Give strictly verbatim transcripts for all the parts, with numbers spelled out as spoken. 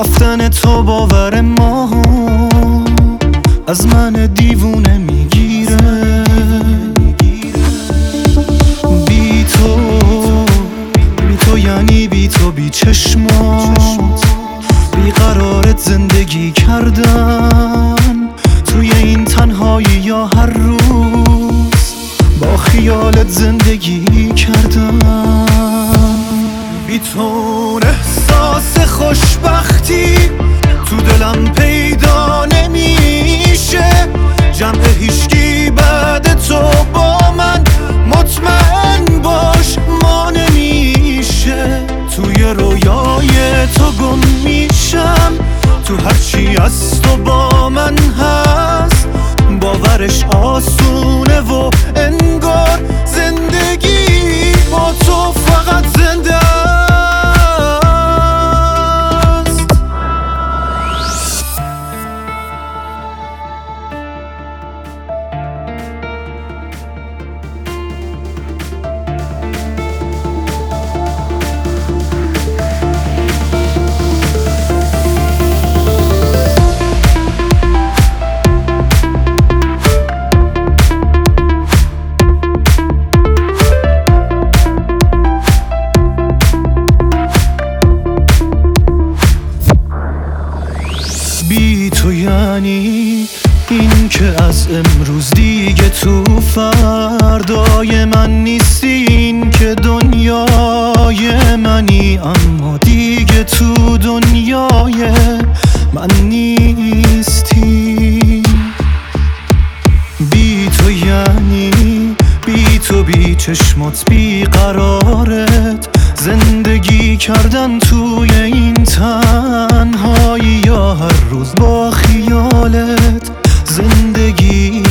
رفتن تو باور ما از من دیوونه میگیره. بی تو بی تو یعنی بی تو بی چشمات، بی قرارت زندگی کردن توی این تنهایی یا هر روز با خیالت زندگی کردن. بی تو احساس خوشبختی تو دلم پیدا نمیشه. جمع هیچکی بعد تو با من مطمئن باش ما نمیشه. توی رویای تو گم میشم، تو هرچی از تو با من هست باورش آسونه و انگار زندگی با تو فقط زنده است. بی تو یعنی این که از امروز دیگه تو فردای من نیستی، این که دنیای منی اما دیگه تو دنیای من نیستی. بی تو یعنی بی تو بی چشمات بی قرارت زندگی کردن توی این تنهایی یا هر روز با خیالت زندگی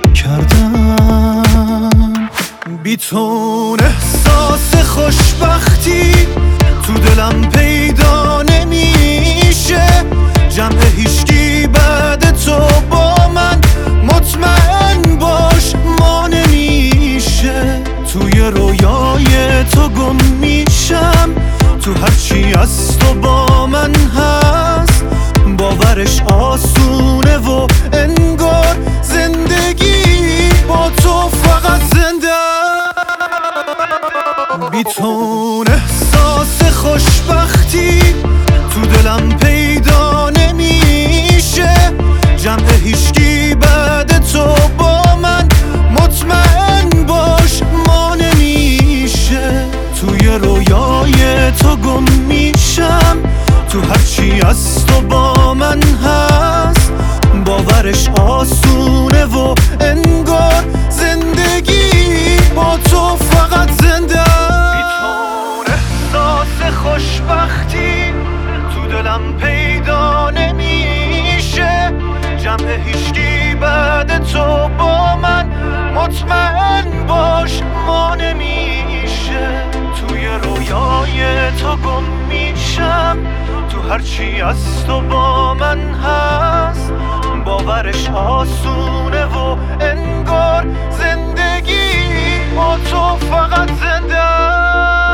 کردن. بی تو احساس خوشبختی تو دلم پیدا نمیشه. جمع هیچکی بعد تو با من مطمئن باش ما نمیشه. توی رویای تو گم میشم، تو هرچی از تو با من هست باورش آسونه و انگار زندگی با تو فقط زنده است. بی تو احساس خوشبختی تو دلم پیدا نمیشه. جمع هیچکی بعد تو با من مطمئن باش ما نمیشه. توی رویای تو گم میشم، تو هرچی از تو با من هست باورش آسونه و انگار زندگی با تو فقط زنده است. بی تو احساس خوشبختی تو دلم پیدا نمیشه. جمع هیچکی بعد تو با من مطمئن باش ما نمیشه. توی رویای تو گم میشم، تو هرچی از تو با من هست باورش آسونه و انگار زندگی با تو فقط زنده است.